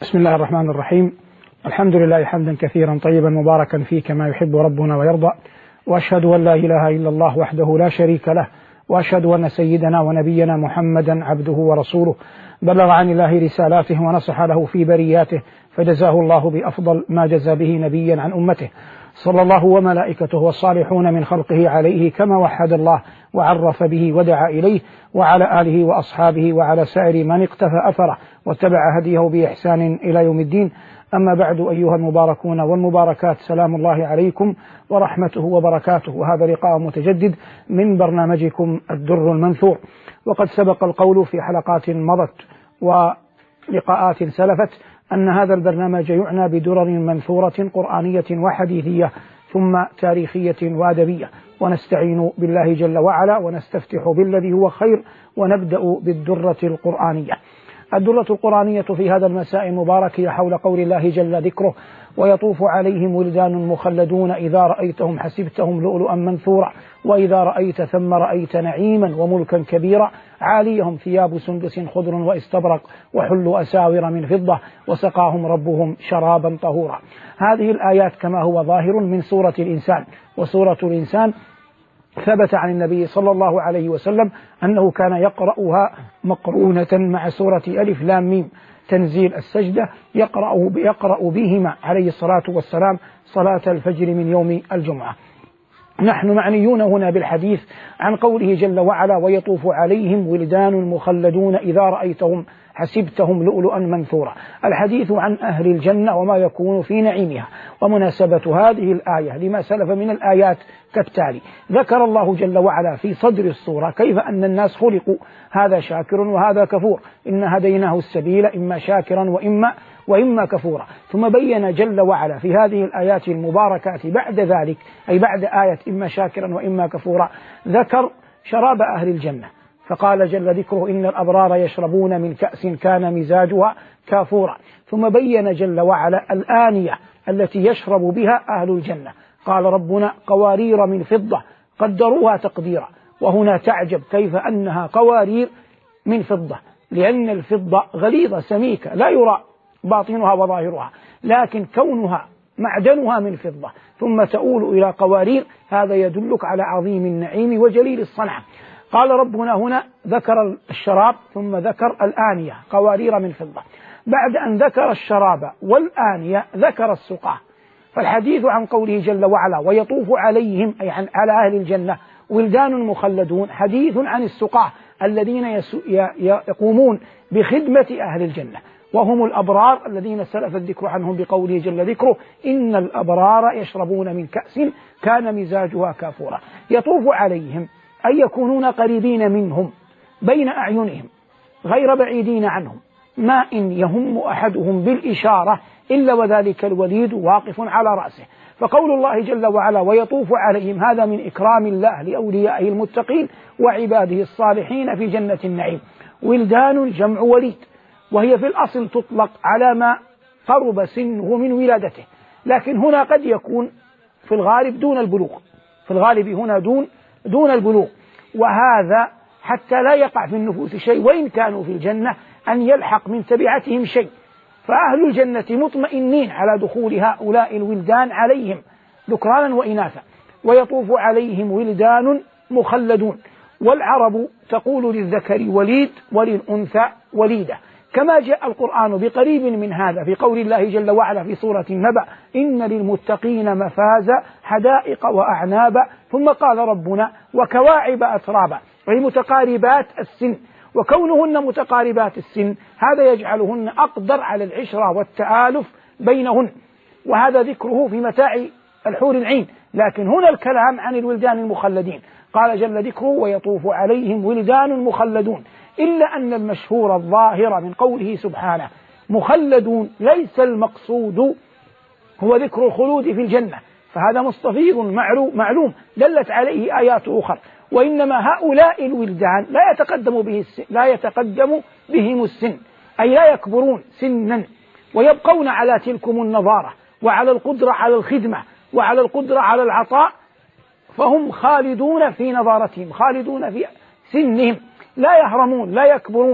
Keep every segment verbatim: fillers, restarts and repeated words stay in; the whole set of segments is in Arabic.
بسم الله الرحمن الرحيم. الحمد لله حمدا كثيرا طيبا مباركا فيه كما يحب ربنا ويرضى، وأشهد أن لا إله إلا الله وحده لا شريك له، وأشهد أن سيدنا ونبينا محمدا عبده ورسوله، بلغ عن الله رسالاته ونصح له في برياته، فجزاه الله بأفضل ما جزى به نبيا عن أمته، صلى الله وملائكته والصالحون من خلقه عليه كما وحد الله وعرف به ودعا إليه، وعلى آله وأصحابه وعلى سائر من اقتفى أثره واتبع هديه بإحسان إلى يوم الدين. أما بعد، أيها المباركون والمباركات، سلام الله عليكم ورحمته وبركاته، وهذا لقاء متجدد من برنامجكم الدر المنثور. وقد سبق القول في حلقات مضت ولقاءات سلفت أن هذا البرنامج يعنى بدرر منثورة قرآنية وحديثية ثم تاريخية وأدبية، ونستعين بالله جل وعلا ونستفتح بالذي هو خير، ونبدأ بالدرة القرآنية. الدرة القرآنية في هذا المساء المبارك هي حول قول الله جل ذكره: ويطوف عليهم ولدان مخلدون إذا رأيتهم حسبتهم لؤلؤا منثورا وإذا رأيت ثم رأيت نعيما وملكا كبيرا عاليهم ثياب سندس خضر واستبرق وحلوا أساور من فضة وسقاهم ربهم شرابا طهورا. هذه الآيات كما هو ظاهر من سورة الإنسان، وسورة الإنسان ثبت عن النبي صلى الله عليه وسلم أنه كان يقرأها مقرونة مع سورة ألف لام ميم تنزيل السجدة، يقرأ, يقرأ بهما عليه الصلاة والسلام صلاة الفجر من يوم الجمعة. نحن معنيون هنا بالحديث عن قوله جل وعلا: ويطوف عليهم ولدان مخلدون إذا رأيتهم حسبتهم لؤلؤا منثورا. الحديث عن أهل الجنة وما يكون في نعيمها. ومناسبة هذه الآية لما سلف من الآيات كالتالي: ذكر الله جل وعلا في صدر السورة كيف أن الناس خلقوا، هذا شاكر وهذا كفور، إن هديناه السبيل إما شاكرا وإما وإما كفورا. ثم بين جل وعلا في هذه الآيات المباركات بعد ذلك، أي بعد آية إما شاكرا وإما كفورا، ذكر شراب أهل الجنة، فقال جل ذكره: إن الأبرار يشربون من كأس كان مزاجها كافورا. ثم بين جل وعلا الآنية التي يشرب بها أهل الجنة، قال ربنا: قوارير من فضة قدروها تقديرا. وهنا تعجب كيف أنها قوارير من فضة، لأن الفضة غليظة سميكة لا يرى باطنها وظاهرها، لكن كونها معدنها من فضة ثم تؤول إلى قوارير، هذا يدلك على عظيم النعيم وجليل الصنعة. قال ربنا هنا ذكر الشراب ثم ذكر الآنية قوارير من فضة. بعد أن ذكر الشراب والآنية ذكر السقاة. فالحديث عن قوله جل وعلا: ويطوف عليهم، أي عن على أهل الجنة، ولدان مخلدون، حديث عن السقاة الذين يقومون بخدمة أهل الجنة، وهم الأبرار الذين سلف الذكر عنهم بقوله جل ذكره: إن الأبرار يشربون من كأس كان مزاجها كافورا. يطوف عليهم أي يكونون قريبين منهم بين أعينهم غير بعيدين عنهم، ما إن يهم أحدهم بالإشارة إلا وذلك الوليد واقف على رأسه. فقول الله جل وعلا: ويطوف عليهم، هذا من إكرام الله لأوليائه المتقين وعباده الصالحين في جنة النعيم. ولدان جمع وليد، وهي في الأصل تطلق على ما قرب سنه من ولادته، لكن هنا قد يكون في الغالب دون البلوغ، في الغالب هنا دون دون البلوغ، وهذا حتى لا يقع في النفوس شيء، وإن كانوا في الجنة، أن يلحق من تبعتهم شيء. فأهل الجنة مطمئنين على دخول هؤلاء الولدان عليهم ذكرانا وإناثا. ويطوف عليهم ولدان مخلدون، والعرب تقول للذكر وليد وللأنثى وليدة، كما جاء القرآن بقريب من هذا في قول الله جل وعلا في سورة النبأ: إن للمتقين مفازا حدائق وأعنابا. ثم قال ربنا: وكواعب أترابا، أي متقاربات السن. وكونهن متقاربات السن هذا يجعلهن أقدر على العشرة والتآلف بينهن، وهذا ذكره في متاع الحور العين. لكن هنا الكلام عن الولدان المخلدين، قال جل ذكره: ويطوف عليهم ولدان مخلدون. إلا أن المشهور الظاهر من قوله سبحانه مخلدون ليس المقصود هو ذكر الخلود في الجنة، فهذا مستفيض معلوم دلت عليه آيات أخرى، وإنما هؤلاء الولدان لا يتقدم به السن، لا يتقدم بهم السن، أي لا يكبرون سنا، ويبقون على تلكم النظارة وعلى القدرة على الخدمة وعلى القدرة على العطاء، فهم خالدون في نظارتهم، خالدون في سنهم، لا يهرمون لا يكبرون.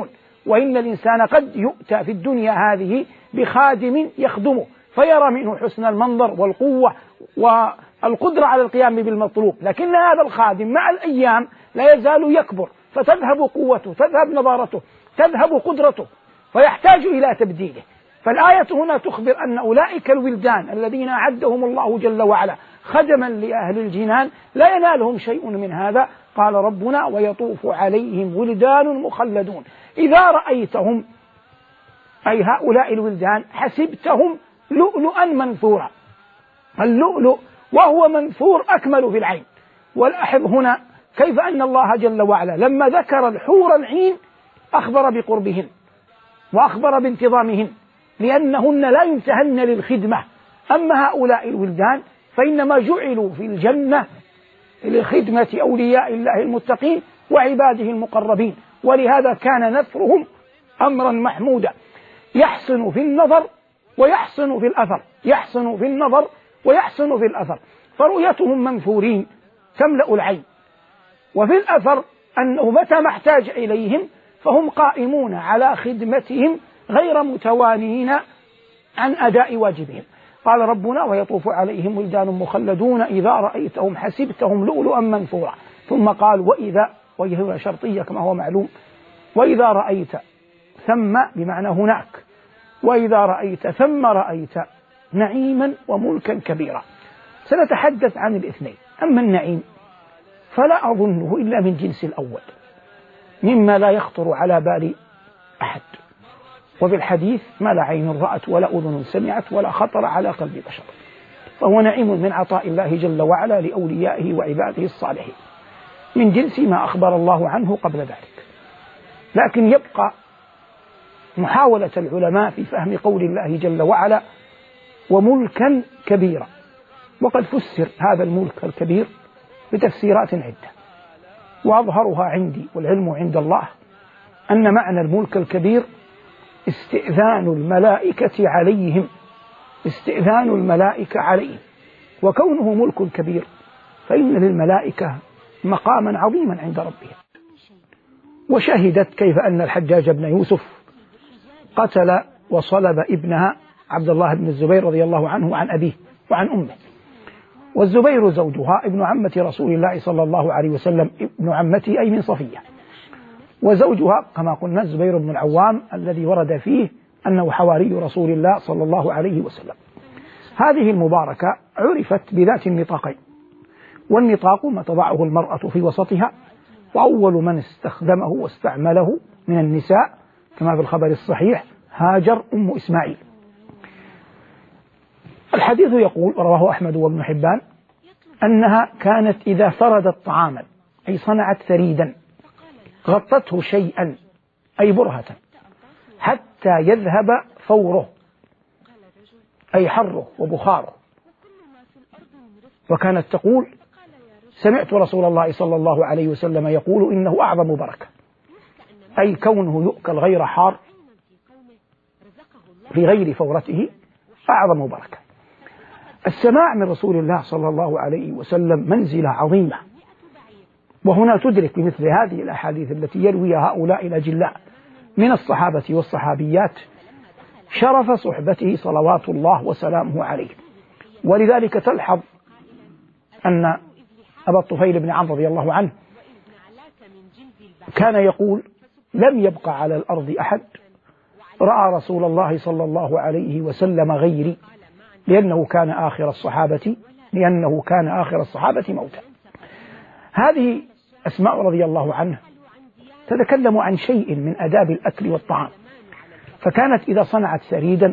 وإن الإنسان قد يؤتى في الدنيا هذه بخادم يخدمه فيرى منه حسن المنظر والقوة والقدرة على القيام بالمطلوب، لكن هذا الخادم مع الأيام لا يزال يكبر، فتذهب قوته، تذهب نضارته، تذهب قدرته، فيحتاج إلى تبديله. فالآية هنا تخبر أن أولئك الولدان الذين أعدهم الله جل وعلا خدما لأهل الجنان لا ينالهم شيء من هذا. قال ربنا: ويطوف عليهم ولدان مخلدون. إذا رأيتهم، أي هؤلاء الولدان، حسبتهم لؤلؤا منثورا. اللؤلؤ وهو منثور أكمل في العين. والأحظ هنا كيف أن الله جل وعلا لما ذكر الحور العين أخبر بقربهن وأخبر بانتظامهن، لأنهن لا ينتهن للخدمة. أما هؤلاء الولدان فإنما جعلوا في الجنة لخدمة أولياء الله المتقين وعباده المقربين، ولهذا كان نثرهم أمرا محمودا، يحسن في النظر ويحسن في الأثر، يحسن في النظر ويحسن في الأثر. فرؤيتهم منثورين تملأ العين، وفي الأثر أنه متى ما احتاج إليهم فهم قائمون على خدمتهم غير متوانين عن أداء واجبهم. قال ربنا: ويطوف عليهم ولدان مخلدون إذا رأيتهم حسبتهم لؤلؤا منثورا. ثم قال: وإذا، وهي شرطية كما هو معلوم، وإذا رأيت ثم بمعنى هناك، وإذا رأيت ثم رأيت نعيما وملكا كبيرا. سنتحدث عن الاثنين. أما النعيم فلا أظنه إلا من جنس الأول، مما لا يخطر على بال أحد، وفي الحديث: ما لا عين رأت ولا أذن سمعت ولا خطر على قلب بشر. فهو نعيم من عطاء الله جل وعلا لأوليائه وعباده الصالحين، من جنس ما أخبر الله عنه قبل ذلك. لكن يبقى محاولة العلماء في فهم قول الله جل وعلا: وملكا كبيرا. وقد فسر هذا الملك الكبير بتفسيرات عدة، وأظهرها عندي والعلم عند الله أن معنى الملك الكبير استئذان الملائكة عليهم، استئذان الملائكة عليهم. وكونه ملك كبير فإن للملائكة مقاما عظيما عند ربهم. وشهدت كيف أن الحجاج بن يوسف قتل وصلب ابنها عبد الله بن الزبير رضي الله عنه عن أبيه وعن أمه. والزبير زوجها ابن عمة رسول الله صلى الله عليه وسلم، ابن عمته أي من صفية. وزوجها كما قلنا الزبير بن العوام الذي ورد فيه أنه حواري رسول الله صلى الله عليه وسلم. هذه المباركة عرفت بذات النطاقين، والنطاق ما تضعه المرأة في وسطها، وأول من استخدمه واستعمله من النساء كما في الخبر الصحيح هاجر أم إسماعيل. الحديث يقول، رواه أحمد وابن حبان، أنها كانت إذا فردت طعاما أي صنعت ثريدا غطته شيئا أي برهة حتى يذهب فوره أي حره وبخاره. وكانت تقول: سمعت رسول الله صلى الله عليه وسلم يقول إنه أعظم بركة، أي كونه يؤكل غير حار في غير فورته أعظم بركة. السماع من رسول الله صلى الله عليه وسلم منزلة عظيمة، وهنا تدرك بمثل هذه الأحاديث التي يرويها هؤلاء الأجلاء من الصحابة والصحابيات شرف صحبته صلوات الله وسلامه عليه. ولذلك تلحظ أن أبا الطفيل بن عمرو رضي الله عنه كان يقول: لم يبقى على الأرض أحد رأى رسول الله صلى الله عليه وسلم غيري، لأنه كان آخر الصحابة لأنه كان آخر الصحابة موتا. هذه أسماء رضي الله عنه تتكلم عن شيء من آداب الأكل والطعام، فكانت إذا صنعت ثريدا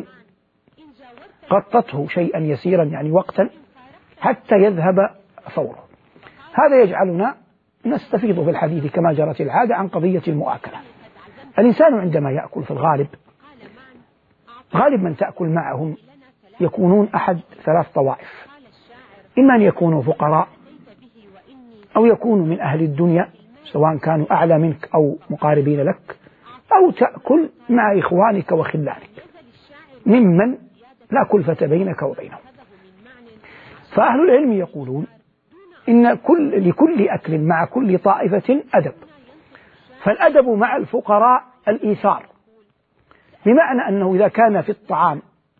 غطته شيئا يسيرا يعني وقتا حتى يذهب فوره. هذا يجعلنا نستفيض في الحديث كما جرت العادة عن قضية المؤاكلة. الإنسان عندما يأكل في الغالب غالب من تأكل معهم يكونون أحد ثلاث طوائف: إما أن يكونوا فقراء، أو يكونوا من أهل الدنيا سواء كانوا أعلى منك أو مقاربين لك، أو تأكل مع إخوانك وخلانك ممن لا كلفة بينك وبينهم. فأهل العلم يقولون إن كل لكل أكل مع كل طائفة أدب، فالأدب مع الفقراء الإيثار، بمعنى أنه إذا كان في الطعام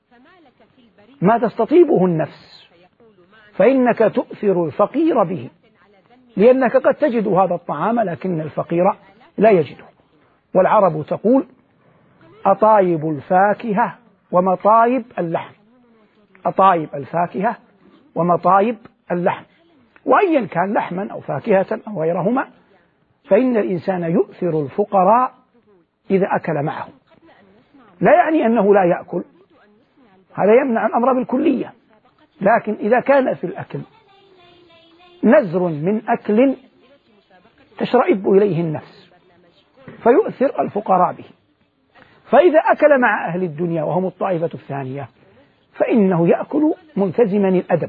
ما تستطيبه النفس فإنك تؤثر الفقير به، لأنك قد تجد هذا الطعام لكن الفقير لا يجده. والعرب تقول: أطايب الفاكهة ومطايب اللحم، أطايب الفاكهة ومطايب اللحم. وأيا كان لحما أو فاكهة أو غيرهما، فإن الإنسان يؤثر الفقراء إذا أكل معهم. لا يعني أنه لا يأكل، هذا يمنع الأمر بالكلية، لكن إذا كان في الأكل نزر من أكل تشرئب إليه النفس فيؤثر الفقراء به، فإذا أكل مع أهل الدنيا وهم الطائفة الثانية فإنه يأكل ملتزما الأدب،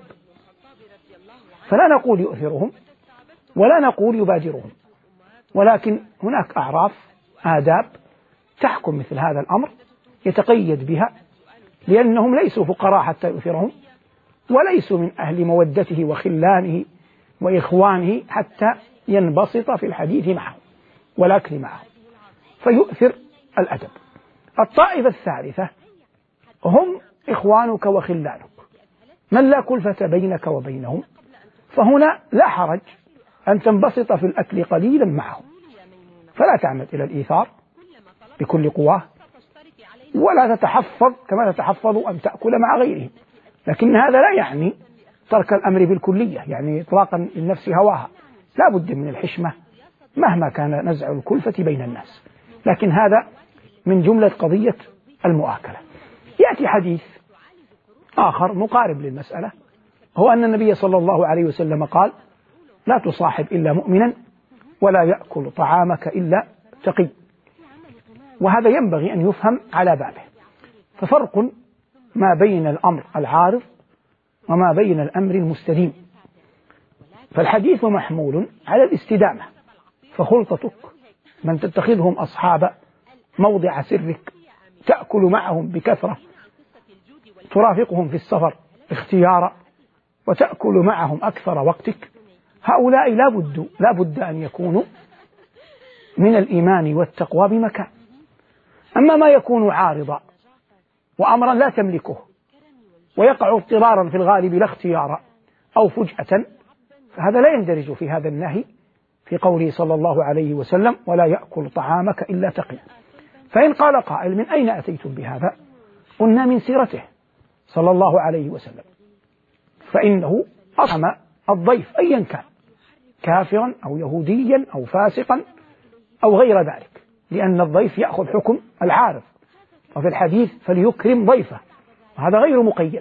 فلا نقول يؤثرهم ولا نقول يبادرهم، ولكن هناك أعراف آداب تحكم مثل هذا الأمر يتقيد بها، لأنهم ليسوا فقراء حتى يؤثرهم، وليسوا من أهل مودته وخلانه وإخوانه حتى ينبسط في الحديث معهم والأكل معهم، فيؤثر الأدب. الطائفة الثالثة هم إخوانك وخلانك، من لا كلفة بينك وبينهم، فهنا لا حرج أن تنبسط في الأكل قليلا معهم، فلا تعمد إلى الإيثار بكل قواه، ولا تتحفظ كما تتحفظ أن تأكل مع غيرهم، لكن هذا لا يعني ترك الأمر بالكلية، يعني إطلاقا للنفس هواها، لا بد من الحشمة مهما كان نزع الكلفة بين الناس، لكن هذا من جملة قضية المؤاكلة. يأتي حديث آخر مقارب للمسألة، هو أن النبي صلى الله عليه وسلم قال: لا تصاحب إلا مؤمنا ولا يأكل طعامك إلا تقي. وهذا ينبغي أن يفهم على بابه، ففرق ما بين الأمر العارض وما بين الأمر المستديم. فالحديث محمول على الاستدامة، فخلطتك من تتخذهم أصحاب موضع سرك تأكل معهم بكثرة، ترافقهم في السفر اختيارا وتأكل معهم أكثر وقتك، هؤلاء لا بد, لا بد أن يكونوا من الإيمان والتقوى بمكان. أما ما يكون عارضا وأمرا لا تملكه ويقع اضطرارا في الغالب لا اختيارا أو فجأة، فهذا لا يندرج في هذا النهي في قوله صلى الله عليه وسلم: ولا يأكل طعامك إلا تقي. فإن قال قائل: من أين أتيتم بهذا؟ قلنا: من سيرته صلى الله عليه وسلم، فإنه أطعم الضيف أيا كان، كافرا أو يهوديا أو فاسقا أو غير ذلك، لأن الضيف يأخذ حكم العارض، وفي الحديث: فليكرم ضيفه، هذا غير مقيد.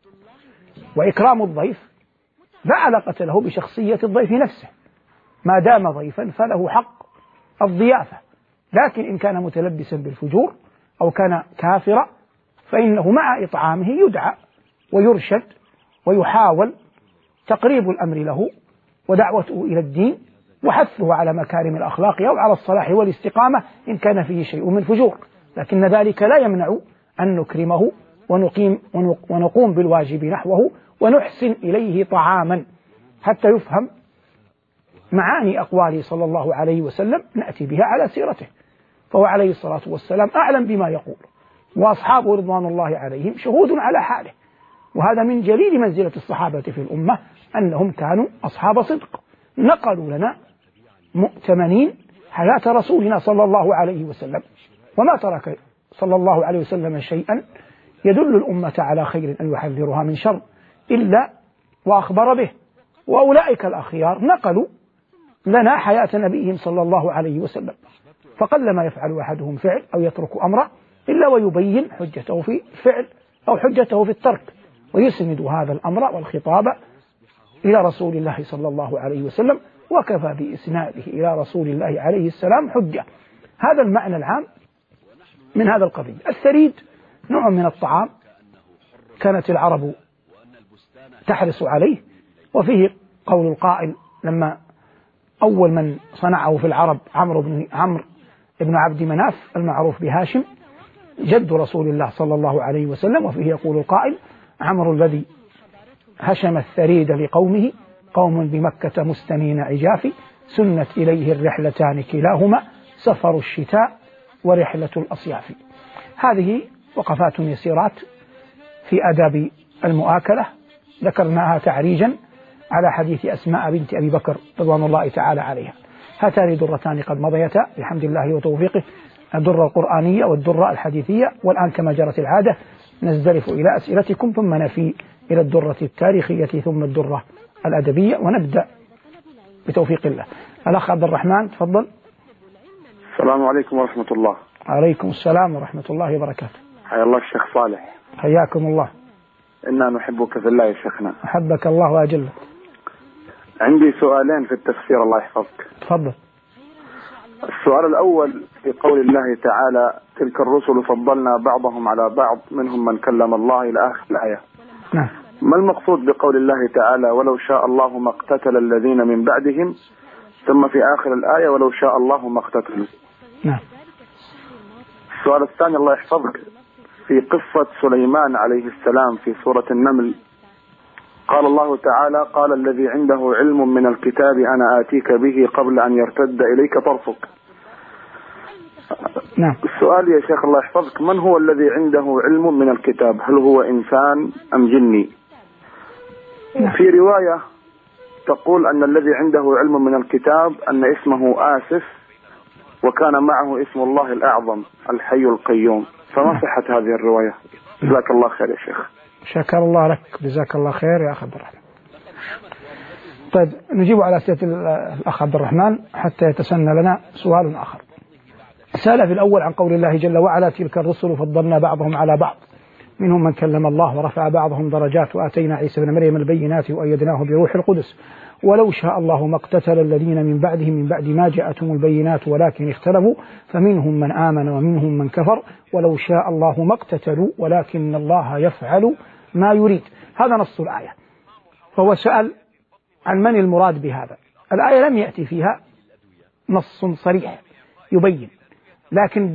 وإكرام الضيف لا علاقة له بشخصية الضيف نفسه، ما دام ضيفا فله حق الضيافة، لكن إن كان متلبسا بالفجور أو كان كافرا فإنه مع إطعامه يدعى ويرشد ويحاول تقريب الأمر له ودعوته إلى الدين وحثه على مكارم الأخلاق أو على الصلاح والاستقامة إن كان فيه شيء من فجور، لكن ذلك لا يمنع أن نكرمه ونقيم ونقوم بالواجب نحوه ونحسن إليه طعاما حتى يفهم معاني أقواله صلى الله عليه وسلم نأتي بها على سيرته، فهو عليه الصلاة والسلام أعلم بما يقول، وأصحابه رضوان الله عليهم شهود على حاله، وهذا من جليل منزلة الصحابة في الأمة أنهم كانوا أصحاب صدق، نقلوا لنا مؤتمنين حياة رسولنا صلى الله عليه وسلم، وما ترك صلى الله عليه وسلم شيئا يدل الأمة على خير أن يحذرها من شر إلا وأخبر به. وأولئك الأخيار نقلوا لنا حياة نبيهم صلى الله عليه وسلم، فقل ما يفعل أحدهم فعل أو يترك أمره إلا ويبين حجته في الفعل أو حجته في الترك، ويسند هذا الأمر والخطاب إلى رسول الله صلى الله عليه وسلم، وكفى بإسناده إلى رسول الله عليه السلام حجة. هذا المعنى العام من هذا القضية. الثريد نوع من الطعام كانت العرب تحرص عليه، وفيه قول القائل لما أول من صنعه في العرب عمرو بن عمرو بن عبد مناف المعروف بهاشم جد رسول الله صلى الله عليه وسلم، وفيه يقول القائل: عمرو الذي هشم الثريد لقومه، قوم بمكة مستنين عجاف، سنت إليه الرحلتان كلاهما، سفر الشتاء ورحلة الأصياف. هذه وقفات يسيرات في آداب المؤاكلة ذكرناها تعريجا على حديث أسماء بنت أبي بكر رضوان الله تعالى عليها. هاتان درتان قد مضيتا بحمد الله وتوفيقه، الدرة القرآنية والدرة الحديثية. والآن كما جرت العادة نزدلف إلى أسئلتكم ثم نفي إلى الدرة التاريخية ثم الدرة الأدبية، ونبدأ بتوفيق الله. الأخ عبد الرحمن تفضل. السلام عليكم ورحمة الله. عليكم السلام ورحمة الله وبركاته. حيا الله الشيخ صالح. حياكم الله. إنا نحبك في الله يا شيخنا. أحبك الله وأجله. عندي سؤالين في التفسير الله يحفظك. تفضل. السؤال الأول في قول الله تعالى تلك الرسل فضلنا بعضهم على بعض منهم من كلم الله إلى آخر الآية. نعم. ما المقصود بقول الله تعالى ولو شاء الله ما اقتتل الذين من بعدهم، ثم في آخر الآية ولو شاء الله ما اقتتلوا؟ نعم. السؤال الثاني الله يحفظك في قصة سليمان عليه السلام في سورة النمل قال الله تعالى قال الذي عنده علم من الكتاب أنا آتيك به قبل أن يرتد إليك طرفك. نعم. السؤال يا شيخ الله يحفظك من هو الذي عنده علم من الكتاب؟ هل هو إنسان أم جني؟ نعم. في رواية تقول أن الذي عنده علم من الكتاب أن اسمه آسف وكان معه اسم الله الأعظم الحي القيوم، فما صحة هذه الرواية؟ جزاك الله خير يا شيخ. شكر الله لك، جزاك الله خير يا أخ عبد الرحمن. طيب نجيب على أسئلة الأخ عبد الرحمن حتى يتسنى لنا سؤال آخر. سأل في الأول عن قول الله جل وعلا تلك الرسل فضلنا بعضهم على بعض منهم من كلم الله ورفع بعضهم درجات وآتينا عيسى بن مريم البينات وأيدناه بروح القدس ولو شاء الله ما اقتتل الذين من بعدهم من بعد ما جاءتهم البينات ولكن اختلفوا فمنهم من آمن ومنهم من كفر ولو شاء الله ما اقتتلوا ولكن الله يفعل ما يريد. هذا نص الآية. فهو سأل عن من المراد بهذا. الآية لم يأتي فيها نص صريح يبين، لكن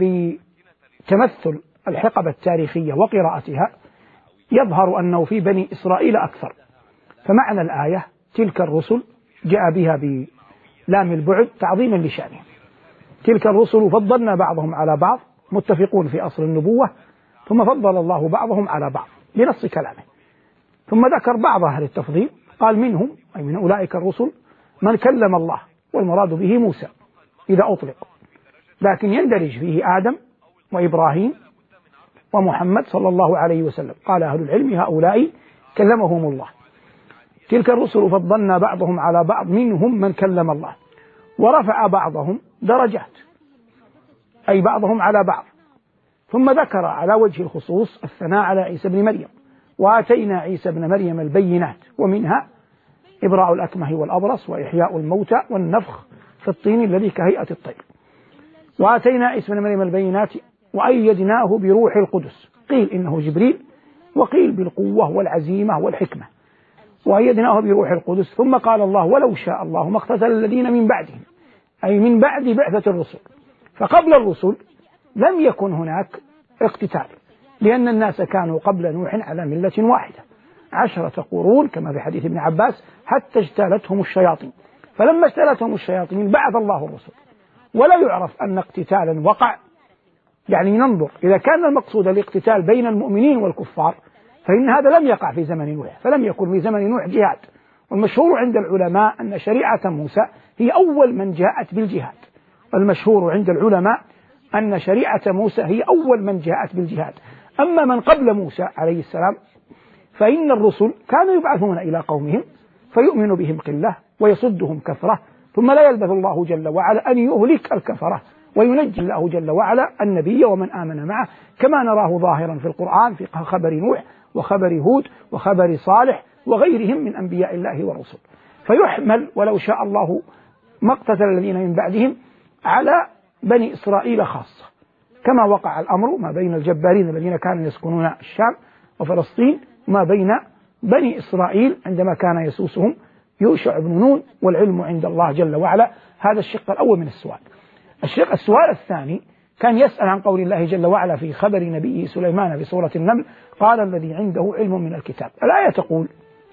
بتمثل الحقبة التاريخية وقراءتها يظهر أنه في بني إسرائيل أكثر. فمعنى الآية تلك الرسل جاء بها بلام البعد تعظيما لشأنهم. تلك الرسل فضلنا بعضهم على بعض، متفقون في أصل النبوة، ثم فضل الله بعضهم على بعض لنص كلامه. ثم ذكر بعض أهل التفضيل قال منهم أي من أولئك الرسل من كلم الله، والمراد به موسى إذا أطلق، لكن يندرج فيه آدم وإبراهيم ومحمد صلى الله عليه وسلم. قال أهل العلم هؤلاء كلمهم الله. تلك الرسل فضلنا بعضهم على بعض منهم من كلم الله ورفع بعضهم درجات، أي بعضهم على بعض. ثم ذكر على وجه الخصوص الثناء على عيسى بن مريم وآتينا عيسى بن مريم البينات، ومنها إبراء الأكمه والأبرص وإحياء الموتى والنفخ في الطين الذي كهيئة الطير. وآتينا عيسى بن مريم البينات وأيدناه بروح القدس، قيل إنه جبريل وقيل بالقوة والعزيمة والحكمة. وأيدناه بروح القدس. ثم قال الله ولو شاء الله ما اقتتل الذين من بعدهم، أي من بعد بعثة الرسل. فقبل الرسل لم يكن هناك اقتتال، لأن الناس كانوا قبل نوح على ملة واحدة عشرة قرون كما في حديث ابن عباس حتى اجتالتهم الشياطين. فلما اجتالتهم الشياطين بعث الله الرسل. ولا يعرف أن اقتتالا وقع، يعني ننظر إذا كان المقصود الاقتتال بين المؤمنين والكفار فإن هذا لم يقع في زمن نوح، فلم يكن في زمن نوح جهاد. والمشهور عند العلماء أن شريعة موسى هي أول من جاءت بالجهاد. المشهور عند العلماء أن شريعة موسى هي أول من جاءت بالجهاد. أما من قبل موسى عليه السلام فإن الرسل كانوا يبعثون إلى قومهم فيؤمن بهم قلة ويصدهم كثرة، ثم لا يلبث الله جل وعلا أن يهلك الكفرة وينجي الله جل وعلا النبي ومن آمن معه، كما نراه ظاهرا في القرآن في خبر نوح وخبر هود وخبر صالح وغيرهم من أنبياء الله ورسله. فيحمل ولو شاء الله ما اقتتل الذين من بعدهم على بني إسرائيل خاصة، كما وقع الأمر ما بين الجبارين الذين كانوا يسكنون الشام وفلسطين وما بين بني إسرائيل عندما كان يسوسهم يوشع بن نون، والعلم عند الله جل وعلا. هذا الشق الأول من السؤال. الشق السؤال الثاني كان يسأل عن قول الله جل وعلا في خبر نبيه سليمان في سورة النمل قال الذي عنده علم من الكتاب. الآية تقول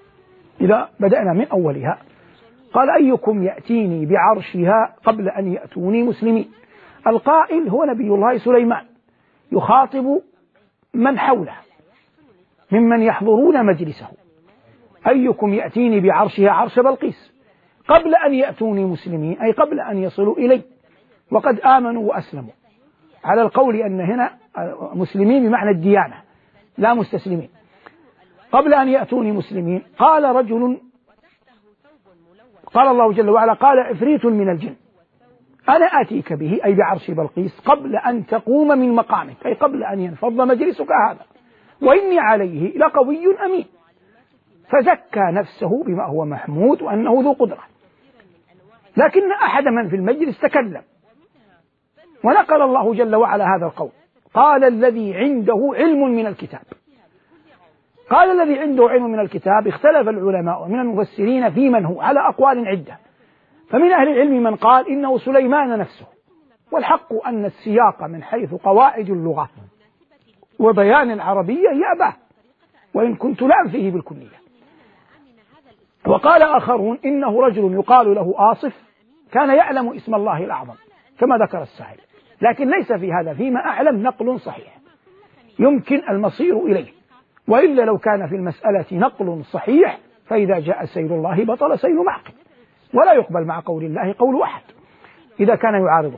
إذا بدأنا من أولها قال أيكم يأتيني بعرشها قبل أن يأتوني مسلمين. القائل هو نبي الله سليمان يخاطب من حوله ممن يحضرون مجلسه: أيكم يأتيني بعرشها عرش بلقيس قبل أن يأتوني مسلمين، أي قبل أن يصلوا إلي وقد آمنوا وأسلموا، على القول أن هنا مسلمين بمعنى الديانة لا مستسلمين. قبل أن يأتوني مسلمين قال رجل، قال الله جل وعلا: قال عفريت من الجن أنا آتيك به، أي بعرش بلقيس، قبل أن تقوم من مقامك، أي قبل أن ينفض مجلسك هذا، وإني عليه لقوي أمين. فزكى نفسه بما هو محمود وأنه ذو قدرة. لكن أحد من في المجلس تكلم ونقل الله جل وعلا هذا القول: قال الذي عنده علم من الكتاب. قال الذي عنده علم من الكتاب اختلف العلماء من المفسرين في من هو على أقوال عدة، فمن أهل العلم من قال إنه سليمان نفسه، والحق أن السياق من حيث قواعد اللغة وبيان العربية يأباه، وإن كنت لا أنفيه بالكلية. وقال آخرون إنه رجل يقال له آصف كان يعلم اسم الله الأعظم كما ذكر السائل، لكن ليس في هذا فيما أعلم نقل صحيح يمكن المصير إليه، وإلا لو كان في المسألة نقل صحيح فإذا جاء سير الله بطل سير معقل، ولا يقبل مع قول الله قول أحد إذا كان يعارضه.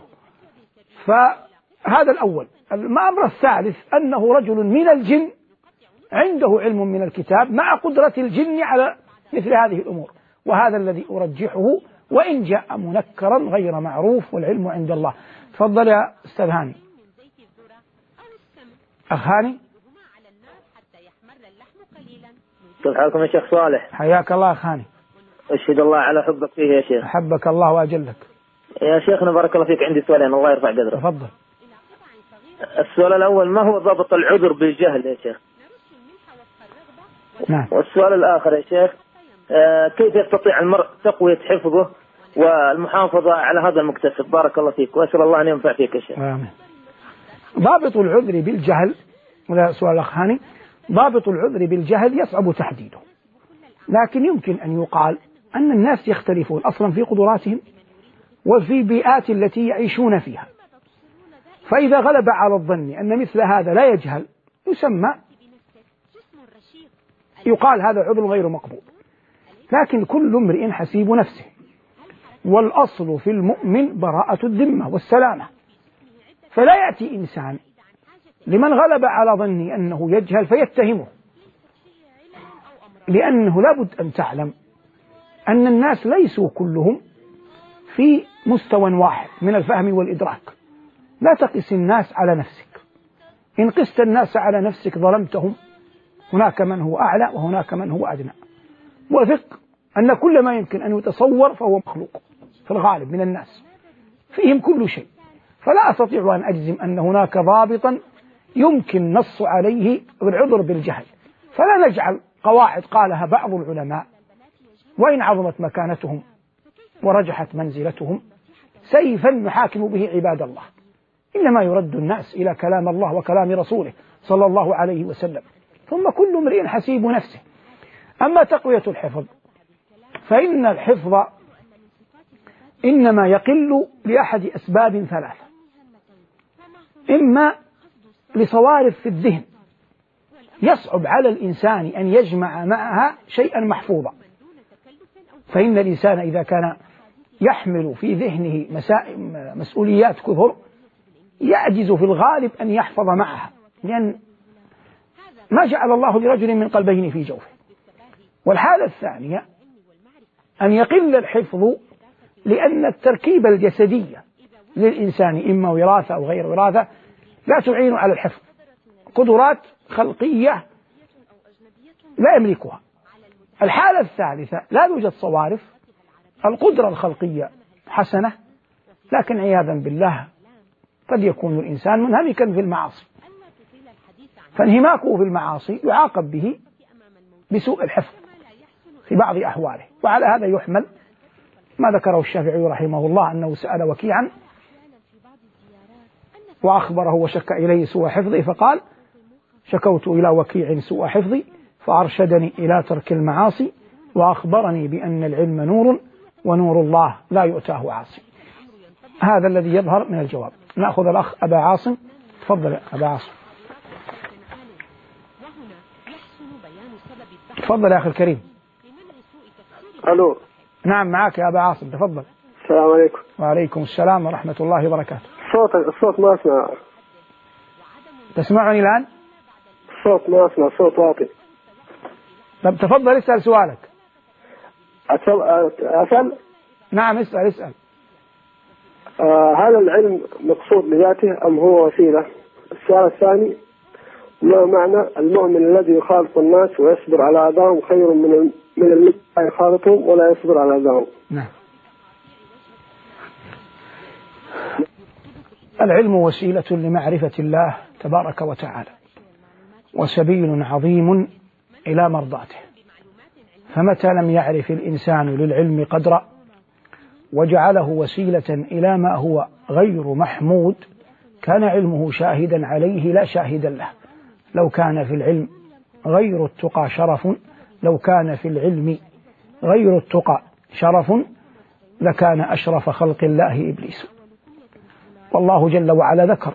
فهذا الأول. الأمر الثالث أنه رجل من الجن عنده علم من الكتاب مع قدرة الجن على مثل هذه الأمور، وهذا الذي أرجحه وإن جاء منكرا غير معروف، والعلم عند الله. تفضل يا أستاذ هاني. أخ هاني. كيف حالكم يا شيخ صالح؟ حياك الله أخ هاني. أشهد الله على حبك فيه يا شيخ. أحبك الله وأجلك يا شيخنا بارك الله فيك. عندي سؤالين الله يرفع قدره. تفضل. السؤال الأول: ما هو ضابط العذر بالجهل يا شيخ؟ نعم. والسؤال الآخر يا شيخ: آه كيف يستطيع المرء تقوية حفظه والمحافظة على هذا المكتسب؟ بارك الله فيك، وأسأل الله أن ينفع فيك يا شيخ. آمين. ضابط العذر بالجهل، ولا سؤال أخ هاني، ضابط العذر بالجهل يصعب تحديده، لكن يمكن أن يقال أن الناس يختلفون أصلا في قدراتهم وفي بيئات التي يعيشون فيها، فإذا غلب على الظن أن مثل هذا لا يجهل يسمى يقال هذا عذر غير مقبول. لكن كل امرئ حسيب نفسه، والأصل في المؤمن براءة الذمة والسلامة، فلا يأتي إنسان لمن غلب على ظني أنه يجهل فيتهمه، لأنه لابد أن تعلم أن الناس ليسوا كلهم في مستوى واحد من الفهم والإدراك. لا تقس الناس على نفسك، إن قست الناس على نفسك ظلمتهم. هناك من هو أعلى وهناك من هو أدنى، وثق أن كل ما يمكن أن يتصور فهو مخلوق في الغالب من الناس، فيهم كل شيء. فلا أستطيع أن أجزم أن هناك ضابطا يمكن نص عليه بالعذر بالجهل، فلا نجعل قواعد قالها بعض العلماء وإن عظمت مكانتهم ورجحت منزلتهم سيفا يحاكم به عباد الله، إنما يرد الناس إلى كلام الله وكلام رسوله صلى الله عليه وسلم، ثم كل امرئ حسيب نفسه. أما تقوية الحفظ فإن الحفظ إنما يقل لأحد أسباب ثلاثة: إما لصوارف في الذهن يصعب على الإنسان أن يجمع معها شيئا محفوظا، فإن الإنسان إذا كان يحمل في ذهنه مسؤوليات كثر يعجز في الغالب أن يحفظ معها، لأن ما جعل الله لرجل من قلبين في جوفه. والحالة الثانية أن يقل الحفظ لأن التركيبة الجسدية للإنسان إما وراثة أو غير وراثة لا تعين على الحفظ، قدرات خلقية لا يملكها. الحالة الثالثة لا يوجد صوارف، القدرة الخلقية حسنة لكن عياذا بالله قد يكون الإنسان منهمكا في المعاصي، فانهماكه في المعاصي يعاقب به بسوء الحفظ في بعض أحواله. وعلى هذا يحمل ما ذكره الشافعي رحمه الله أنه سأل وكيعا وأخبره وشك إليه سوء حفظي، فقال: شكوت إلى وكيع سوء حفظي فأرشدني إلى ترك المعاصي وأخبرني بأن العلم نور ونور الله لا يؤتاه عاصي. هذا الذي يظهر من الجواب. نأخذ الأخ أبا عاصم. تفضل أبا عاصم. تفضل يا أخي الكريم. ألو. نعم معك يا أبا عاصم، تفضل. السلام عليكم. وعليكم السلام ورحمة الله وبركاته. الصوت الصوت ما أسمع. تسمعني الآن؟ الصوت ما أسمع، صوت واطي. طب تفضل اسأل سؤالك. أسأل؟ نعم اسأل اسأل. آه هل العلم مقصود لذاته أم هو وسيلة؟ السؤال الثاني: ما معنى المؤمن الذي يخالط الناس ويصبر على أذاهم خير من من الذي لا يخالطهم ولا يصبر على أذاهم؟ نعم. العلم وسيلة لمعرفة الله تبارك وتعالى، وسبيل عظيم إلى مرضاته. فمتى لم يعرف الإنسان للعلم قدرا وجعله وسيلة إلى ما هو غير محمود كان علمه شاهدا عليه لا شاهدا له. لو كان في العلم غير التقى شرف لو كان في العلم غير التقى شرف لكان أشرف خلق الله إبليس. والله جل وعلا ذكر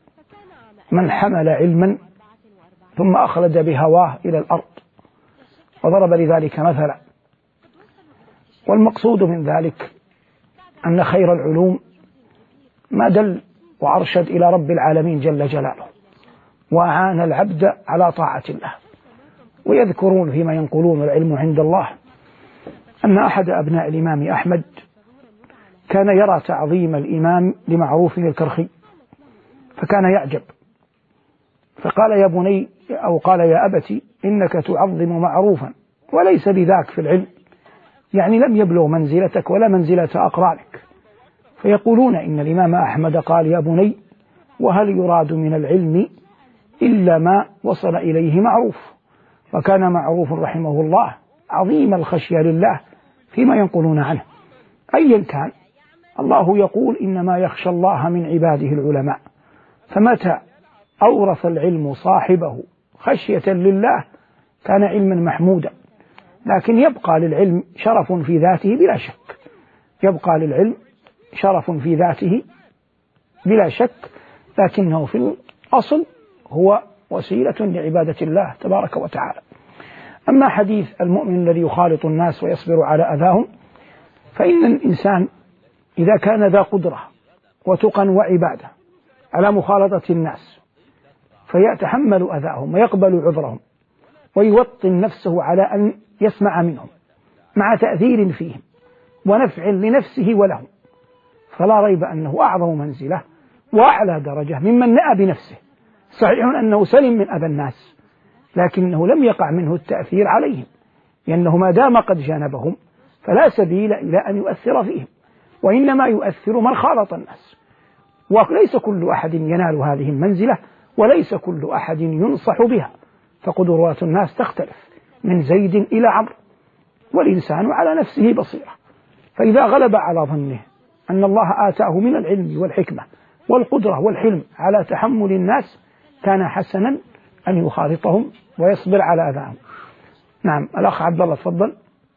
من حمل علما ثم أخلد بهواه إلى الأرض وضرب لذلك مثلا. والمقصود من ذلك أن خير العلوم ما دل وأرشد إلى رب العالمين جل جلاله وأعان العبد على طاعة الله. ويذكرون فيما ينقلون العلم عند الله أن أحد أبناء الإمام أحمد كان يرى تعظيم الإمام لمعروف الكرخي، فكان يعجب فقال يا بني أو قال يا أبتي إنك تعظم معروفا وليس بذاك في العلم، يعني لم يبلغ منزلتك ولا منزلة أقرانك. فيقولون إن الإمام أحمد قال يا بني وهل يراد من العلم إلا ما وصل إليه معروف. وكان معروف رحمه الله عظيم الخشية لله فيما ينقلون عنه. أيا كان الله يقول إنما يخشى الله من عباده العلماء، فمتى أورث العلم صاحبه خشية لله كان علما محمودا. لكن يبقى للعلم شرف في ذاته بلا شك، يبقى للعلم شرف في ذاته بلا شك، لكنه في الأصل هو وسيلة لعبادة الله تبارك وتعالى. أما حديث المؤمن الذي يخالط الناس ويصبر على أذاهم، فإن الإنسان إذا كان ذا قدرة وتقى وعبادة على مخالطة الناس فيتحمل أذاهم ويقبل عذرهم ويوطن نفسه على أن يسمع منهم مع تأثير فيهم ونفع لنفسه ولهم، فلا ريب أنه أعظم منزلة وأعلى درجة ممن نأى بنفسه. صحيح أنه سلم من أذى الناس لكنه لم يقع منه التأثير عليهم، لأنه ما دام قد جانبهم فلا سبيل إلى أن يؤثر فيهم، وإنما يؤثر من خالط الناس. وليس كل أحد ينال هذه المنزلة وليس كل أحد ينصح بها، فقدرات الناس تختلف من زيد إلى عمرو، والإنسان على نفسه بصيرة. فإذا غلب على ظنه أن الله آتاه من العلم والحكمة والقدرة والحلم على تحمل الناس كان حسنا أن يخالطهم ويصبر على أذاهم. نعم الأخ عبد الله تفضل.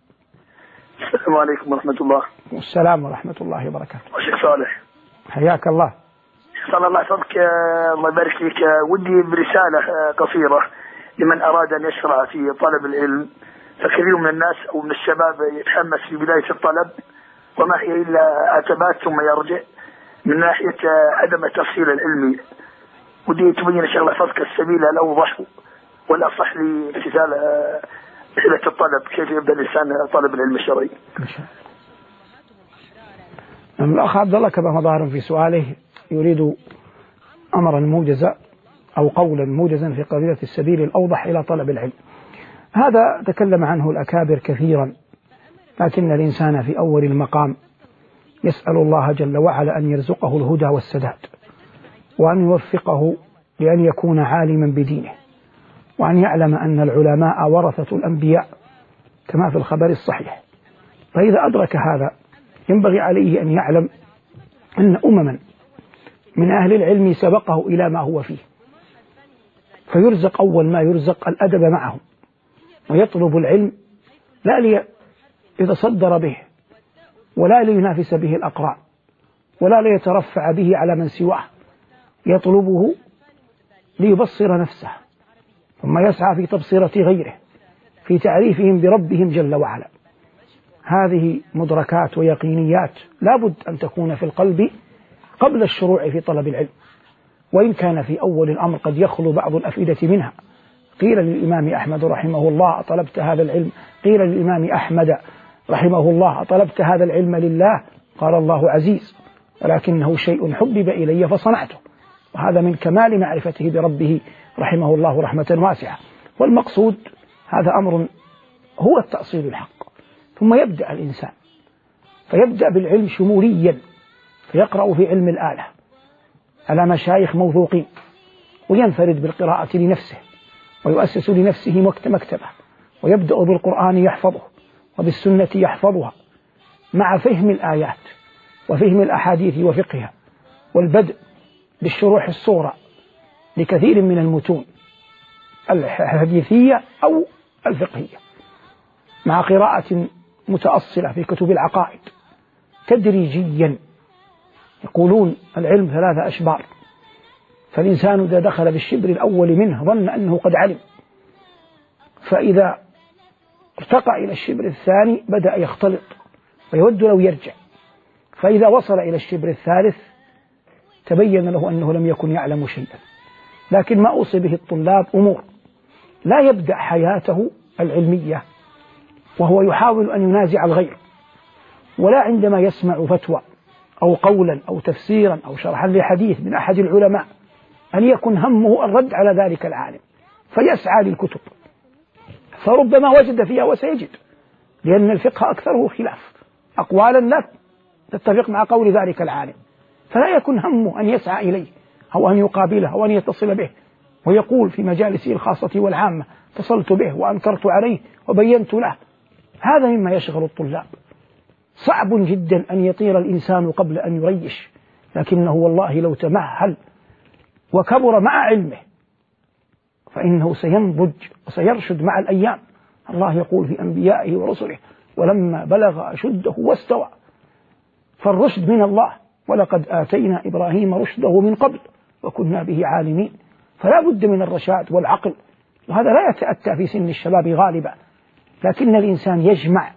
السلام عليكم ورحمة الله. والسلام ورحمة الله وبركاته. وشيخ صالح حياك الله. صلى الله يحفظك الله يبارك فيك. ودي برسالة قصيرة لمن أراد أن يشرع في طلب العلم، فكثير من الناس أو من الشباب يتحمس في بداية الطلب وما هي إلا عتبات ثم يرجع من ناحية عدم التفصيل العلمي. ودي تبين إن شاء الله يحفظك السبيل الأوضح والأصح لامتثال رحلة الطلب، كيف يبدأ الإنسان طلب العلم الشرعي. الأخ عبد الله كما ظاهر في سؤاله يريد أمرا موجزا أو قولا موجزا في قضية السبيل الأوضح إلى طلب العلم. هذا تكلم عنه الأكابر كثيرا، لكن الإنسان في أول المقام يسأل الله جل وعلا أن يرزقه الهدى والسداد، وأن يوفقه لأن يكون عالما بدينه، وأن يعلم أن العلماء ورثة الأنبياء كما في الخبر الصحيح. فإذا أدرك هذا ينبغي عليه أن يعلم أن أمما من أهل العلم سبقه إلى ما هو فيه، فيرزق أول ما يرزق الأدب معهم، ويطلب العلم لا ليتصدر به ولا لينافس به الأقران، ولا ليترفع به على من سواه، يطلبه ليبصر نفسه، ثم يسعى في تبصرة غيره، في تعريفهم بربهم جل وعلا. هذه مدركات ويقينيات لا بد أن تكون في القلب قبل الشروع في طلب العلم، وإن كان في أول الأمر قد يخلو بعض الأفئدة منها. قيل للإمام أحمد رحمه الله: أطلبت هذا العلم؟ قيل للإمام أحمد رحمه الله: أطلبت هذا العلم لله؟ قال: الله عزيز، ولكنه شيء حبب إلي فصنعته. وهذا من كمال معرفته بربه رحمه الله رحمة واسعة. والمقصود هذا أمر هو التأصيل الحق. ثم يبدأ الإنسان فيبدأ بالعلم شموليا، فيقرأ في علم الآلة على مشايخ موثوقين، وينفرد بالقراءة لنفسه، ويؤسس لنفسه مكتبة، ويبدأ بالقرآن يحفظه، وبالسنة يحفظها، مع فهم الآيات وفهم الأحاديث وفقهها، والبدء بالشروح الصغرى لكثير من المتون الحديثية أو الفقهية، مع قراءة متأصلة في كتب العقائد تدريجيا. يقولون العلم ثلاثة أشبار، فالإنسان إذا دخل بالشبر الأول منه ظن أنه قد علم، فإذا ارتقى إلى الشبر الثاني بدأ يختلط ويود لو يرجع، فإذا وصل إلى الشبر الثالث تبين له أنه لم يكن يعلم شيئا. لكن ما أوصي به الطلاب أمور: لا يبدأ حياته العلمية وهو يحاول أن ينازع الغير، ولا عندما يسمع فتوى أو قولا أو تفسيرا أو شرحا لحديث من أحد العلماء أن يكن همه الرد على ذلك العالم فيسعى للكتب، فربما وجد فيها وسيجد، لأن الفقه أكثره خلاف، أقوالا لا تتفق مع قول ذلك العالم، فلا يكن همه أن يسعى إليه أو أن يقابله أو أن يتصل به ويقول في مجالسه الخاصة والعامة: اتصلت به وأنكرت عليه وبينت له. هذا مما يشغل الطلاب. صعب جدا أن يطير الإنسان قبل أن يريش، لكنه والله لو تمهل وكبر مع علمه فإنه سينضج وسيرشد مع الأيام. الله يقول في أنبيائه ورسله: ولما بلغ أشده واستوى. فالرشد من الله، ولقد آتينا إبراهيم رشده من قبل وكنا به عالمين. فلا بد من الرشاد والعقل، وهذا لا يتأتى في سن الشباب غالبا، لكن الإنسان يجمع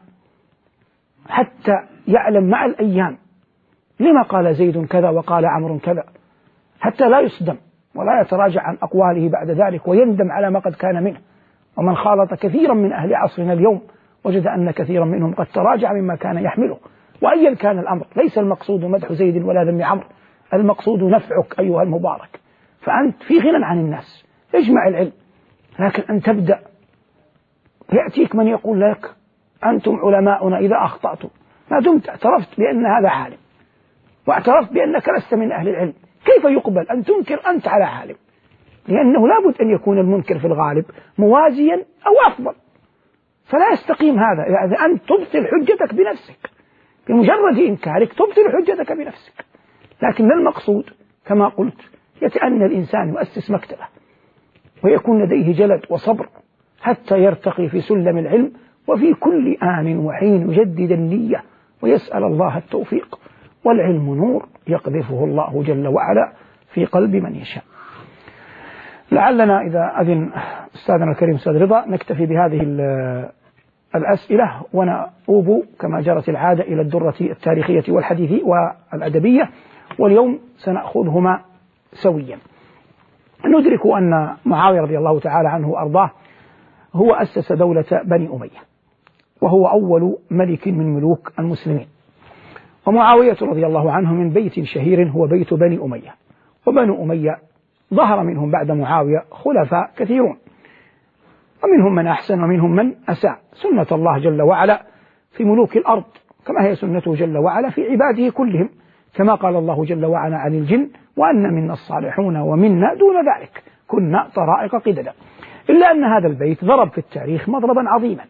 حتى يعلم مع الأيام لما قال زيد كذا وقال عمرو كذا، حتى لا يصدم ولا يتراجع عن أقواله بعد ذلك ويندم على ما قد كان منه. ومن خالط كثيرا من أهل عصرنا اليوم وجد أن كثيرا منهم قد تراجع مما كان يحمله. وأيا كان الأمر، ليس المقصود مدح زيد ولا ذم عمرو، المقصود نفعك أيها المبارك. فأنت في غنى عن الناس، اجمع العلم، لكن أن تبدأ يأتيك من يقول لك: أنتم علماؤنا إذا أخطأتم، ما دمت اعترفت بأن هذا عالم واعترفت بأنك لست من أهل العلم، كيف يقبل أن تنكر أنت على عالم؟ لأنه لا بد أن يكون المنكر في الغالب موازيا أو أفضل، فلا يستقيم هذا إذا أنت تبطل حجتك بنفسك، بمجرد إنكارك تبطل حجتك بنفسك. لكن المقصود كما قلت يتأنى الإنسان يؤسس مكتبة ويكون لديه جلد وصبر حتى يرتقي في سلم العلم، وفي كل آن وحين يجدد النية ويسأل الله التوفيق. والعلم نور يقذفه الله جل وعلا في قلب من يشاء. لعلنا إذا أذن أستاذنا الكريم أستاذ رضا نكتفي بهذه الأسئلة ونؤوب كما جرت العادة إلى الدرة التاريخية والحديثية والأدبية، واليوم سنأخذهما سويا. ندرك أن معاوية رضي الله تعالى عنه وأرضاه هو أسس دولة بني أمية، وهو أول ملك من ملوك المسلمين. ومعاوية رضي الله عنه من بيت شهير هو بيت بني أمية، وبنو أمية ظهر منهم بعد معاوية خلفاء كثيرون، ومنهم من أحسن ومنهم من أساء. سنة الله جل وعلا في ملوك الأرض كما هي سنته جل وعلا في عباده كلهم، كما قال الله جل وعلا عن الجن: وأن منا الصالحون ومنا دون ذلك كنا طرائق قددا. إلا أن هذا البيت ضرب في التاريخ مضربا عظيما،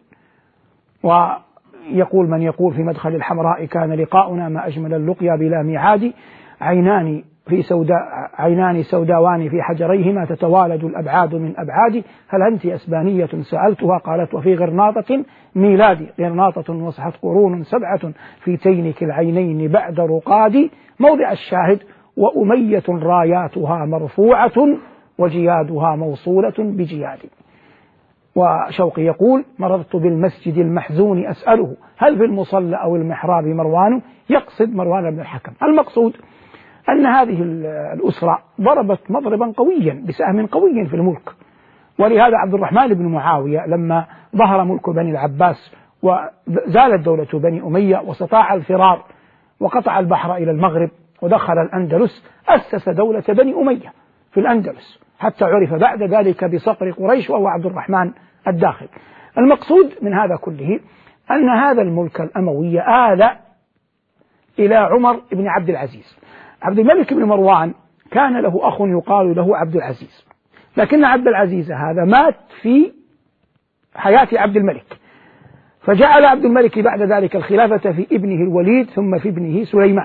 ويقول من يقول في مدخل الحمراء: كان لقاؤنا ما أجمل اللقيا بلا ميعاد، عينان في سوداء عينان سوداوان في حجريهما تتوالد الأبعاد من أبعادي، هل أنت أسبانية سألتها قالت وفي غرناطة ميلادي، غرناطة وصحت قرون سبعة في تينك العينين بعد رقادي، موضع الشاهد وأمية راياتها مرفوعة وجيادها موصولة بجيادي. وشوقي يقول مررت بالمسجد المحزون أسأله هل في المصلى أو المحراب مروان، يقصد مروان بن الحكم. المقصود أن هذه الأسرة ضربت مضربا قويا بسهم قوي في الملك، ولهذا عبد الرحمن بن معاوية لما ظهر ملك بني العباس وزالت دولة بني أمية واستطاع الفرار وقطع البحر إلى المغرب ودخل الأندلس، أسس دولة بني أمية في الأندلس حتى عرف بعد ذلك بصقر قريش وهو عبد الرحمن الداخل. المقصود من هذا كله أن هذا الملك الأموي آل إلى عمر بن عبد العزيز. عبد الملك بن مروان كان له أخ يقال له عبد العزيز، لكن عبد العزيز هذا مات في حياة عبد الملك، فجعل عبد الملك بعد ذلك الخلافة في ابنه الوليد ثم في ابنه سليمان،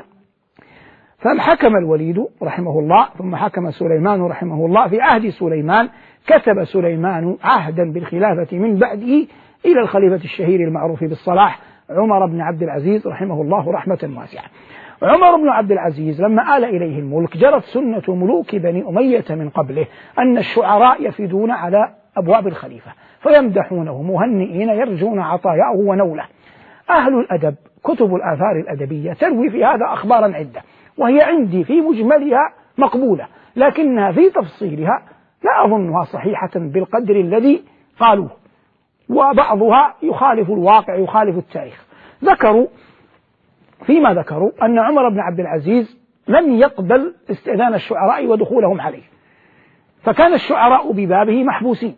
فحكم الوليد رحمه الله ثم حكم سليمان رحمه الله. في عهد سليمان كتب سليمان عهدا بالخلافة من بعده إلى الخليفة الشهير المعروف بالصلاح عمر بن عبد العزيز رحمه الله رحمة واسعة. عمر بن عبد العزيز لما آل إليه الملك جرت سنة ملوك بني أمية من قبله أن الشعراء يفدون على أبواب الخليفة فيمدحونه مهنئين يرجون عطاياه ونوله. أهل الأدب كتب الآثار الأدبية تروي في هذا أخبارا عدة، وهي عندي في مجملها مقبولة، لكنها في تفصيلها لا أظنها صحيحة بالقدر الذي قالوه، وبعضها يخالف الواقع يخالف التاريخ. ذكروا فيما ذكروا أن عمر بن عبد العزيز لم يقبل استئذان الشعراء ودخولهم عليه، فكان الشعراء ببابه محبوسين،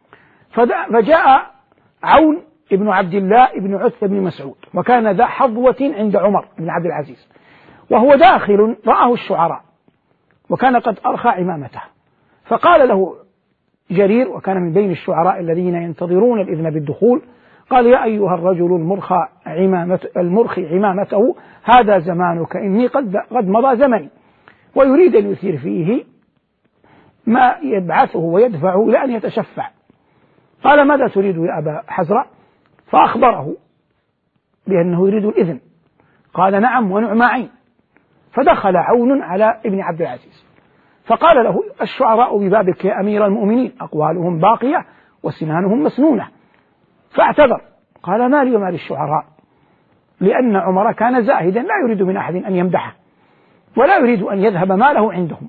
فجاء عون ابن عبد الله ابن عتبة بن مسعود وكان ذا حظوة عند عمر بن عبد العزيز، وهو داخل رآه الشعراء وكان قد أرخى عمامته، فقال له جرير وكان من بين الشعراء الذين ينتظرون الإذن بالدخول، قال يا أيها الرجل المرخى عمامة المرخي عمامته هذا زمانك إني قد قد مضى زمني، ويريد أن يثير فيه ما يبعثه ويدفعه إلى أن يتشفع. قال ماذا تريد يا أبا حزرة؟ فأخبره بأنه يريد الإذن، قال نعم ونعم عين. فدخل عون على ابن عبد العزيز فقال له الشعراء ببابك يا أمير المؤمنين أقوالهم باقية وسنانهم مسنونة، فاعتذر قال ما لي وما للشعراء، لأن عمر كان زاهدا لا يريد من أحد أن يمدحه ولا يريد أن يذهب ماله عندهم.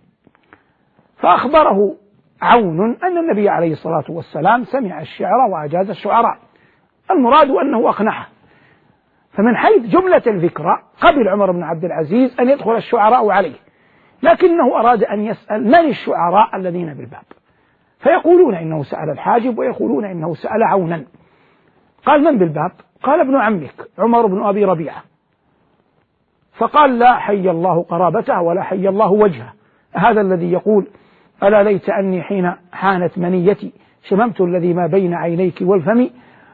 فأخبره عون أن النبي عليه الصلاة والسلام سمع الشعر وأجاز الشعراء، المراد أنه أقنعه. فمن حيث جملة الفكرة قبل عمر بن عبد العزيز أن يدخل الشعراء عليه، لكنه أراد أن يسأل من الشعراء الذين بالباب، فيقولون إنه سأل الحاجب ويقولون إنه سأل عونا. قال من بالباب؟ قال ابن عمك عمر بن أبي ربيعة. فقال لا حي الله قرابته ولا حي الله وجهه، هذا الذي يقول ألا ليت أني حين حانت منيتي شممت الذي ما بين عينيك والفم،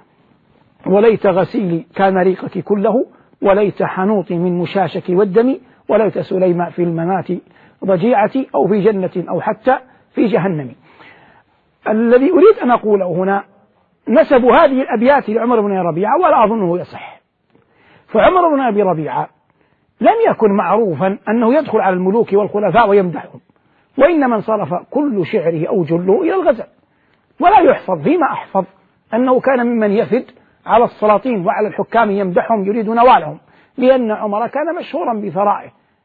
وليت غسيلي كان ريقك كله، وليت حنوطي من مشاشك والدم، وليت سليم في الممات ضجيعتي أو في جنة أو حتى في جهنم. الذي أريد أن أقوله هنا نسب هذه الأبيات لعمر بن ربيعة ولا أظنه يصح، فعمر بن أبي ربيعة لم يكن معروفا أنه يدخل على الملوك والخلفاء ويمدحهم، وإنما انصرف كل شعره أو جله إلى الغزل، ولا يحفظ فيما أحفظ أنه كان ممن يفد على السلاطين وعلى الحكام يمدحهم يريد نوالهم، لأن عمر كان مشهورا بثرائه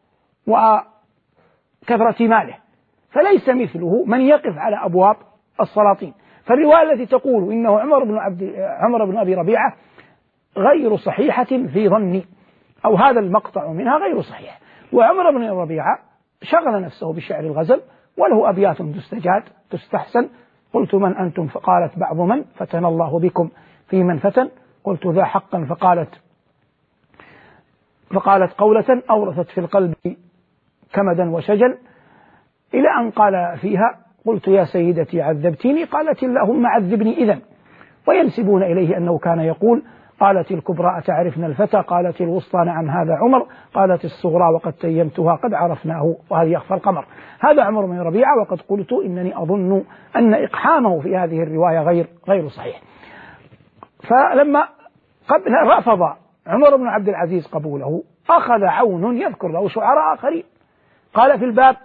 وكثرة ماله، فليس مثله من يقف على أبواب السلاطين. فالرواية التي تقول إنه عمر بن عبد عمر بن أبي ربيعة غير صحيحة في ظني، أو هذا المقطع منها غير صحيح. وعمر بن ربيعة شغل نفسه بشعر الغزل وله أبيات تستجاد تستحسن. قلت من أنتم؟ فقالت بعض من فتن الله بكم في من فتن، قلت ذا حقا فقالت فقالت قولة أورثت في القلب كمدا وشجل، إلى أن قال فيها قلت يا سيدتي عذبتيني، قالت اللهم عذبني إذن. وينسبون إليه أنه كان يقول قالت الكبرى أتعرفن الفتى؟ قالت الوسطى نعم هذا عمر. قالت الصغرى وقد تيمتها قد عرفناه وهذه يخفى القمر. هذا عمر بن ربيعة، وقد قلت إنني أظن أن إقحامه في هذه الرواية غير غير صحيح. فلما قبل رفض عمر بن عبد العزيز قبوله، أخذ عون يذكر له شعراء آخرين. قال في الباب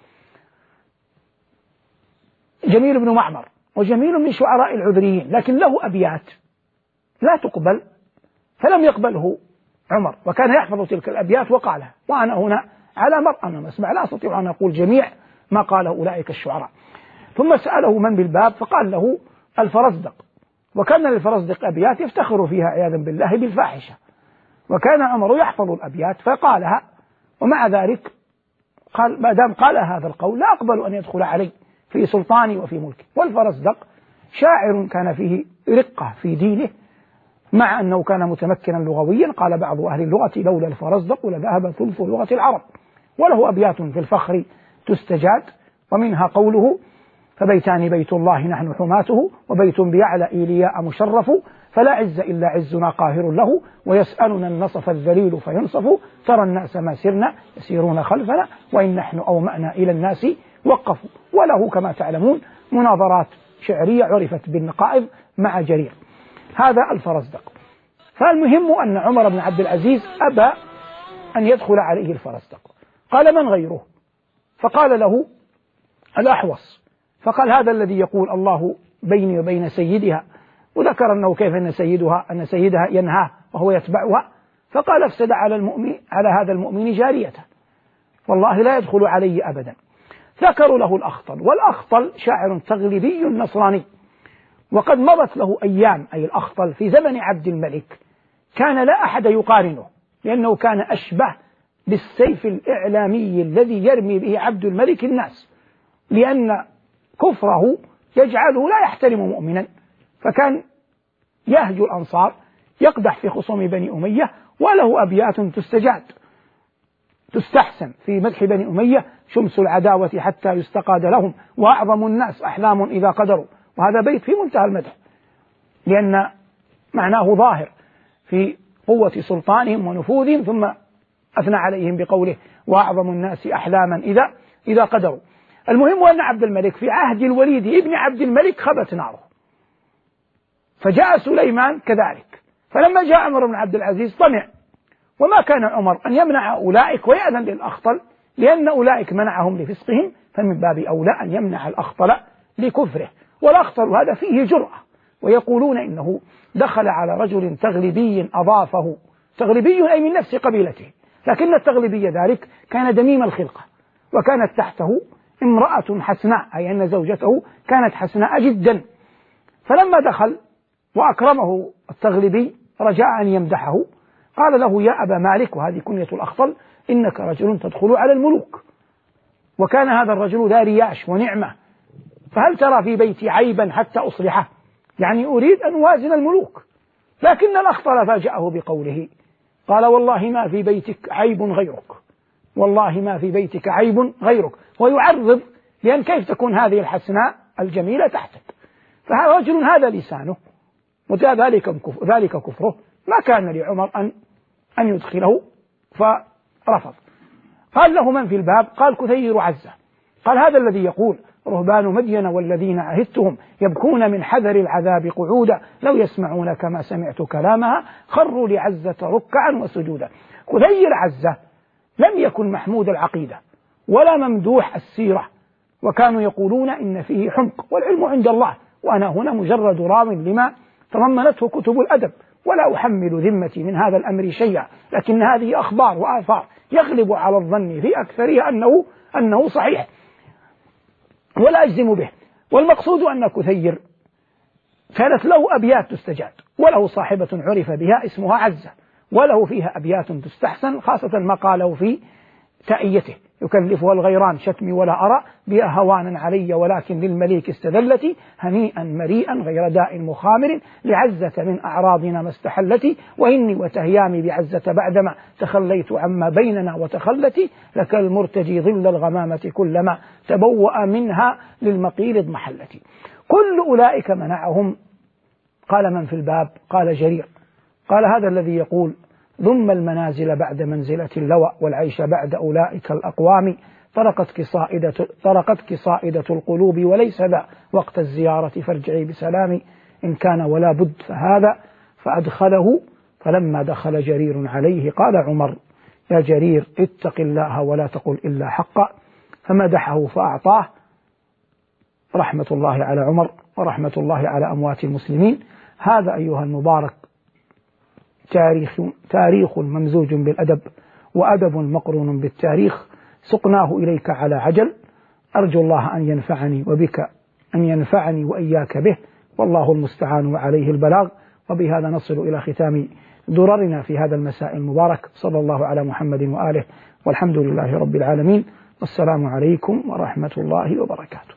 جميل بن معمر، وجميل من شعراء العذريين لكن له أبيات لا تقبل، فلم يقبله عمر، وكان يحفظ تلك الأبيات وقالها. وأنا هنا على مرأى من أسمع لا أستطيع أن أقول جميع ما قاله أولئك الشعراء. ثم سأله من بالباب فقال له الفرزدق، وكان للفرزدق أبيات يفتخر فيها عياذا بالله بالفاحشة، وكان عمر يحفظ الأبيات فقالها، ومع ذلك قال ما دام قال هذا القول لا أقبل أن يدخل علي في سلطاني وفي ملكي. والفرزدق شاعر كان فيه رقة في دينه، مع أنه كان متمكنا لغويا. قال بعض أهل اللغة لولا الفرزدق لذهب ثلث لغة العرب. وله أبيات في الفخر تستجاد، ومنها قوله فبيتان بيت الله نحن حماته، وبيت بيعلى إيلياء مشرف، فلا عز إلا عزنا قاهر له، ويسألنا النصف الذليل فينصف، ترى الناس ما سرنا يسيرون خلفنا، وإن نحن أومأنا إلى الناس وقفوا. وله كما تعلمون مناظرات شعرية عرفت بالنقائض مع جرير. هذا الفرزدق. فالمهم أن عمر بن عبد العزيز أبى أن يدخل عليه الفرزدق. قال من غيره؟ فقال له الأحوص. فقال هذا الذي يقول الله بيني وبين سيدها، وذكر أنه كيف أن سيدها أن سيدها ينهاه وهو يتبعها. فقال افسد على المؤمن على هذا المؤمن جاريته، والله لا يدخل علي أبدا. ذكروا له الأخطل، والأخطل شاعر تغلبي نصراني، وقد مضت له أيام أي الأخطل في زمن عبد الملك كان لا أحد يقارنه، لأنه كان أشبه بالسيف الإعلامي الذي يرمي به عبد الملك الناس، لأن كفره يجعله لا يحترم مؤمنا، فكان يهجو الأنصار يقدح في خصوم بني أمية، وله أبيات تستجاد تستحسن في مدح بني أمية: شمس العداوة حتى يستقاد لهم، وأعظم الناس أحلام إذا قدروا. وهذا بيت في منتهى المدح، لأن معناه ظاهر في قوة سلطانهم ونفوذهم، ثم أثنى عليهم بقوله: وأعظم الناس أحلاما إذا إذا قدروا. المهم أن عبد الملك في عهد الوليد ابن عبد الملك خبت ناره، فجاء سليمان كذلك. فلما جاء عمر بن عبد العزيز طمع، وما كان عمر أن يمنع أولئك ويأذن للأخطل، لأن أولئك منعهم لفسقهم، فمن باب أولى أن يمنع الأخطل لكفره. والأخطل هذا فيه جرأة، ويقولون إنه دخل على رجل تغلبي أضافه، تغلبي أي من نفس قبيلته، لكن التغلبي ذلك كان دميم الخلقة، وكانت تحته امرأة حسناء، أي أن زوجته كانت حسناء جدا. فلما دخل وأكرمه التغلبي رجاء أن يمدحه، قال له: يا أبا مالك، وهذه كنية الأخطل، إنك رجل تدخل على الملوك، وكان هذا الرجل ذا رياش ونعمة، فهل ترى في بيتي عيبا حتى أصلحه؟ يعني أريد أن أوازن الملوك. لكن الأخطل فاجأه بقوله، قال: والله ما في بيتك عيب غيرك، والله ما في بيتك عيب غيرك، ويعرض، لأن كيف تكون هذه الحسناء الجميلة تحتك؟ فهذا رجل هذا لسانه وذلك ذلك كفره، ما كان لعمر أن أن يدخله، فرفض. قال له: من في الباب؟ قال: كثير عزة. قال: هذا الذي يقول: رهبان مدين والذين عهدتهم يبكون من حذر العذاب قعودا، لو يسمعون كما سمعت كلامها خروا لعزة ركعا وسجودا. كثير عزة لم يكن محمود العقيدة ولا ممدوح السيرة، وكانوا يقولون إن فيه حمق، والعلم عند الله، وأنا هنا مجرد راو لما تضمنته كتب الأدب، ولا أحمل ذمتي من هذا الأمر شيئا، لكن هذه أخبار وآثار يغلب على الظن في أكثرها أنه أنه صحيح، ولا أجزم به. والمقصود أن كثير كانت له أبيات تستجاد، وله صاحبة عرف بها اسمها عزة، وله فيها أبيات تستحسن، خاصة ما قاله في تأيته: يكلفها الغيران شتمي ولا أرى بها هوانا علي، ولكن للمليك استدلتي، هنيئا مريئا غير داء مخامر، لعزة من أعراضنا ما استحلتي، وإني وتهيامي بعزة بعدما تخليت عما بيننا وتخلتي، لك المرتجي ظل الغمامة كلما تبوأ منها للمقيل اضمحلتي. كل أولئك منعهم. قال: من في الباب؟ قال: جرير. قال هذا الذي يقول ذم المنازل بعد منزلة اللوى والعيش بعد أولئك الأقوام طرقتك صائدة, طرقتك صائدة القلوب وليس ذا وقت الزيارة فارجعي بسلام إن كان ولا بد فهذا فأدخله. فلما دخل جرير عليه قال عمر يا جرير اتق الله ولا تقل إلا حقا، فمدحه فأعطاه. رحمة الله على عمر ورحمة الله على أموات المسلمين. هذا أيها المبارك تاريخ, تاريخ ممزوج بالأدب وأدب مقرون بالتاريخ، سقناه إليك على عجل. أرجو الله أن ينفعني وبك أن ينفعني وإياك به، والله المستعان وعليه البلاغ. وبهذا نصل إلى ختام دررنا في هذا المساء المبارك. صلى الله على محمد وآله، والحمد لله رب العالمين، والسلام عليكم ورحمة الله وبركاته.